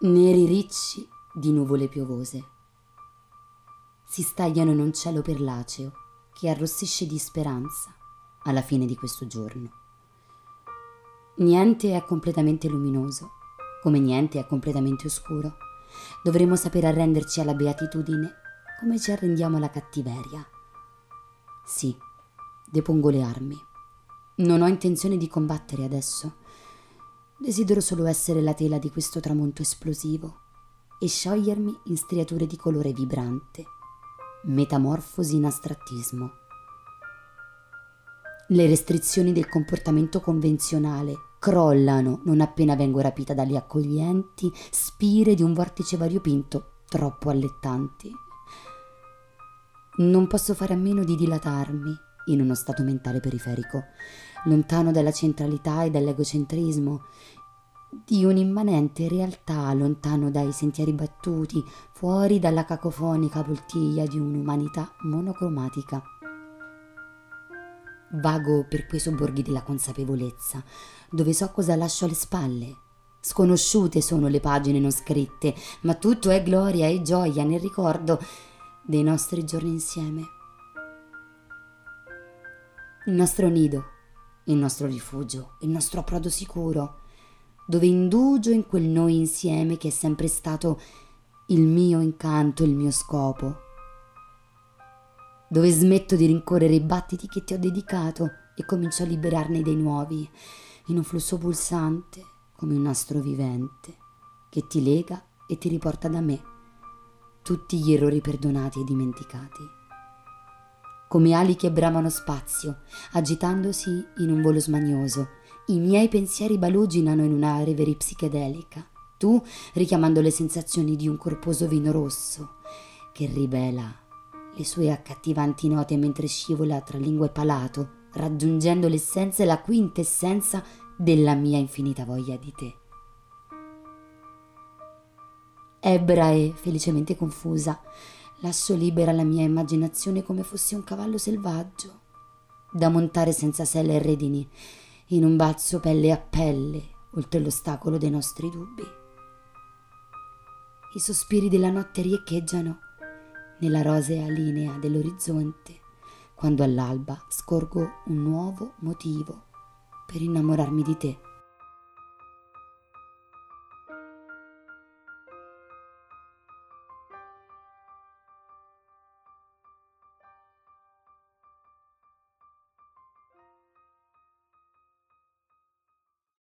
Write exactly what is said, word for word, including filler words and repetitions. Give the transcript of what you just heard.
Neri ricci di nuvole piovose si stagliano in un cielo perlaceo che arrossisce di speranza alla fine di questo giorno. Niente è completamente luminoso, come niente è completamente oscuro. Dovremo sapere arrenderci alla beatitudine come ci arrendiamo alla cattiveria. Sì, depongo le armi. Non ho intenzione di combattere adesso. Desidero solo essere la tela di questo tramonto esplosivo e sciogliermi in striature di colore vibrante, metamorfosi in astrattismo. Le restrizioni del comportamento convenzionale crollano non appena vengo rapita dalle accoglienti spire di un vortice variopinto troppo allettanti. Non posso fare a meno di dilatarmi in uno stato mentale periferico, lontano dalla centralità e dall'egocentrismo, di un'immanente realtà, lontano dai sentieri battuti, fuori dalla cacofonica poltiglia di un'umanità monocromatica. Vago per quei sobborghi della consapevolezza, dove so cosa lascio alle spalle. Sconosciute sono le pagine non scritte, ma tutto è gloria e gioia nel ricordo dei nostri giorni insieme. Il nostro nido, il nostro rifugio, il nostro approdo sicuro, dove indugio in quel noi insieme che è sempre stato il mio incanto, il mio scopo, dove smetto di rincorrere i battiti che ti ho dedicato e comincio a liberarne dei nuovi, in un flusso pulsante come un nastro vivente che ti lega e ti riporta da me tutti gli errori perdonati e dimenticati. Come ali che bramano spazio, agitandosi in un volo smanioso, i miei pensieri baluginano in una reverie psichedelica, tu richiamando le sensazioni di un corposo vino rosso che rivela le sue accattivanti note mentre scivola tra lingua e palato, raggiungendo l'essenza e la quintessenza della mia infinita voglia di te. Ebbra e felicemente confusa, lascio libera la mia immaginazione come fossi un cavallo selvaggio, da montare senza sella e redini, in un balzo pelle a pelle, oltre l'ostacolo dei nostri dubbi. I sospiri della notte riecheggiano nella rosea linea dell'orizzonte, quando all'alba scorgo un nuovo motivo per innamorarmi di te.